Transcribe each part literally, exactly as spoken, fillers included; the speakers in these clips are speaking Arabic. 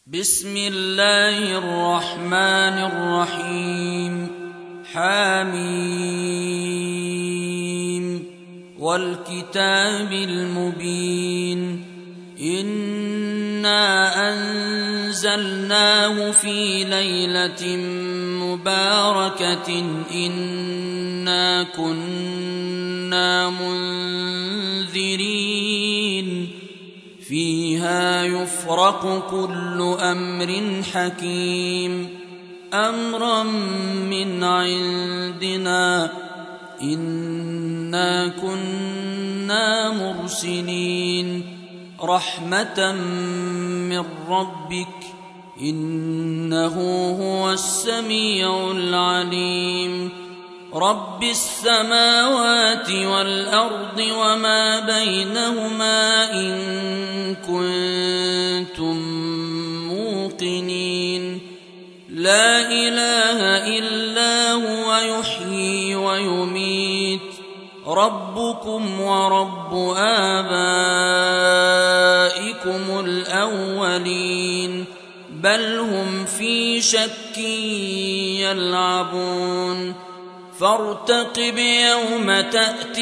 بسم الله الرحمن الرحيم. حميم والكتاب المبين. إنا أنزلناه في ليلة مباركة إنا كنا منذرين فيها يفرق كل أمر حكيم أمرا من عندنا إنا كنا مرسلين رحمة من ربك إنه هو السميع العليم. رب السماوات والأرض وما بينهما إن كنتم موقنين. لا إله إلا هو يحيي ويميت ربكم ورب آبائكم الأولين بل هم في شك يلعبون. فارتقب يوم تأتي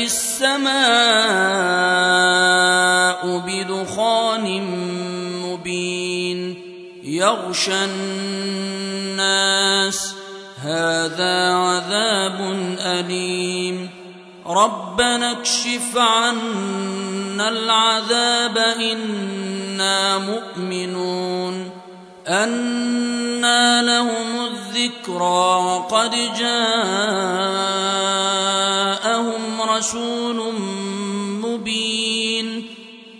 السماء بدخان مبين يغشى الناس هذا عذاب أليم. ربنا اكشف عنا العذاب إنا مؤمنون. أنى لهم الذكرى وقد جاءهم رسول مبين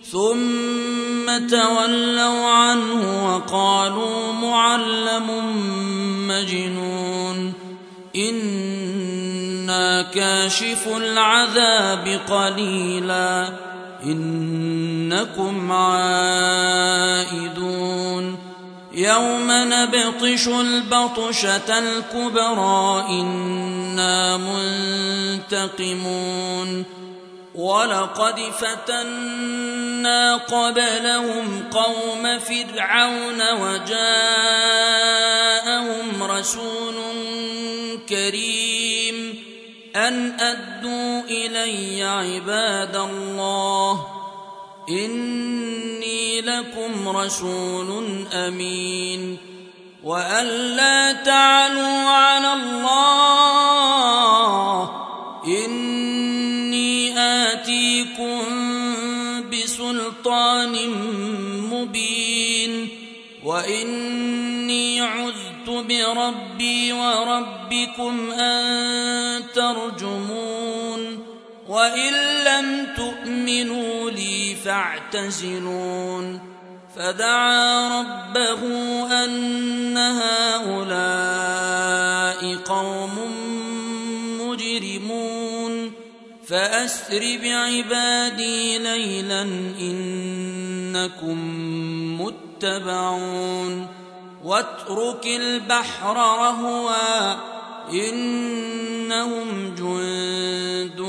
ثم تولوا عنه وقالوا معلم مجنون. إنا كاشف العذاب قليلا إنكم عائدون. يوم نبطش البطشة الكبرى إنا منتقمون. ولقد فتنا قبلهم قوم فرعون وجاءهم رسول كريم أن أدوا إلي عباد الله إني لكم رسول أمين وأن لا تعلوا على الله إني آتيكم بسلطان مبين وإني عذت بربي وربكم أن ترجمون. وإن لم تؤمنوا لي فاعتزلون. فدعا ربه أن هؤلاء قوم مجرمون فأسر بعبادي ليلا إنكم متبعون. واترك البحر رهوا إنهم جند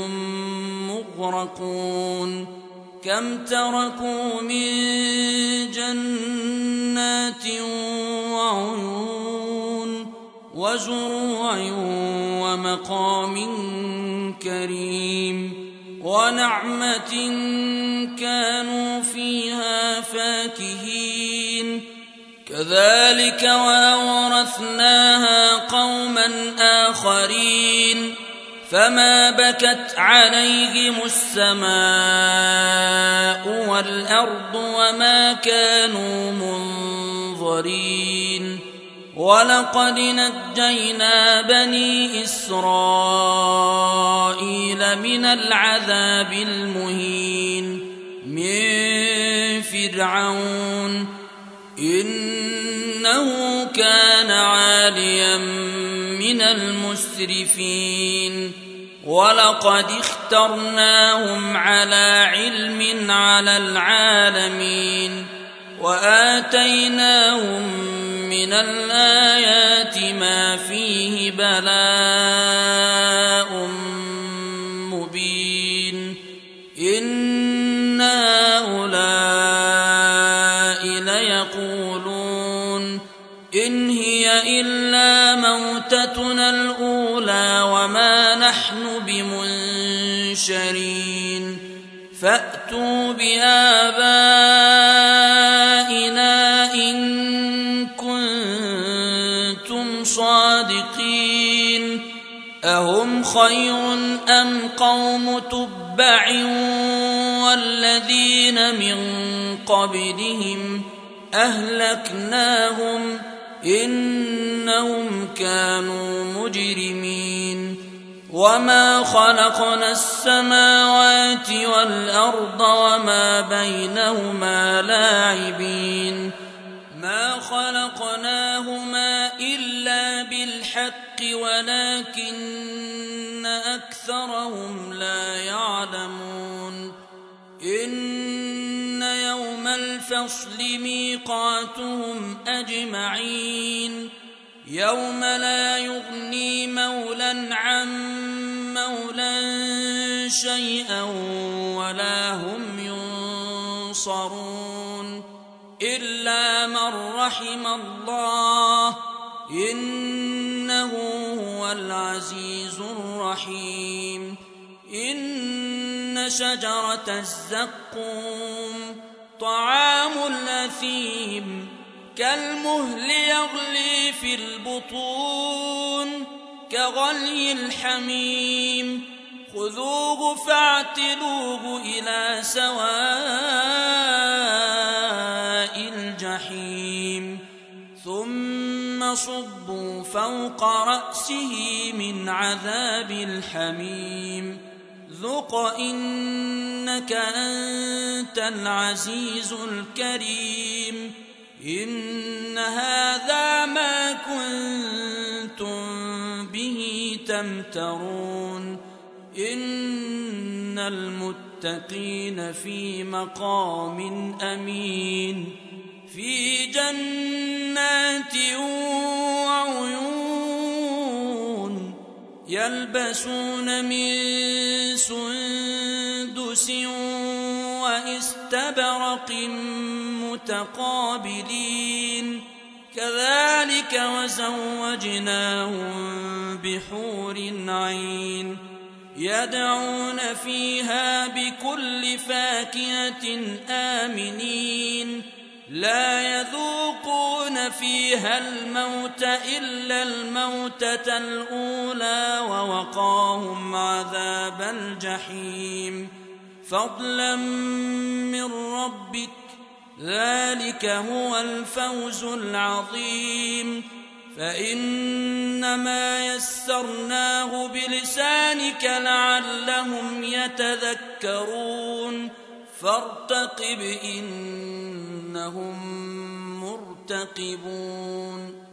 مغرقون. كم تركوا من جنات وعيون وزروع ومقام كريم ونعمة كانوا فيها فاكهين. كذلك وأورثناها قوما آخرين فما بكت عليهم السماء والأرض وما كانوا منظرين. ولقد نجينا بني إسرائيل من العذاب المهين من فرعون إنه كان عاليا من المسرفين. ولقد اخترناهم على علم على العالمين وآتيناهم من الآيات ما فيه بلاء مبين. إن هؤلاء ليقولون يقولون إن هي إلا موتتنا الأولى وما نحن بمنشرين فأتوا بآبائنا إن كنتم صادقين أهم خير أم قوم تبع والذين من قبلهم أهلكناهم إنهم كانوا مجرمين وما خلقنا السماوات والأرض وما بينهما لاعبين ما خلقناهما إلا بالحق ولكن أكثرهم لا يعلمون إن يوم الفصل ميقاتهم أجمعين يوم لا يغني مولى عن مولى شيئا ولا هم ينصرون إلا من رحم الله إنه هو العزيز الرحيم إن شجرة الزقوم طعام الأثيم كالمهل يغلي في البطون كغلي الحميم خذوه فاعتلوه إلى سواء الجحيم ثم صبوا فوق رأسه من عذاب الحميم ذق إنك أنت العزيز الكريم إن هذا ما كنتم به تمترون إن المتقين في مقام أمين في جنات وعيون يلبسون من سندس واستبرق متقابلين كذلك وزوجناهم بحور عين يدعون فيها بكل فاكهة آمنين لا يذوقون فيها الموت إلا الموتة الأولى ووقاهم عذاب الجحيم فضلا من ربك ذلك هو الفوز العظيم فإنما يسرناه بلسانك لعلهم يتذكرون فارتقب إنهم مرتقبون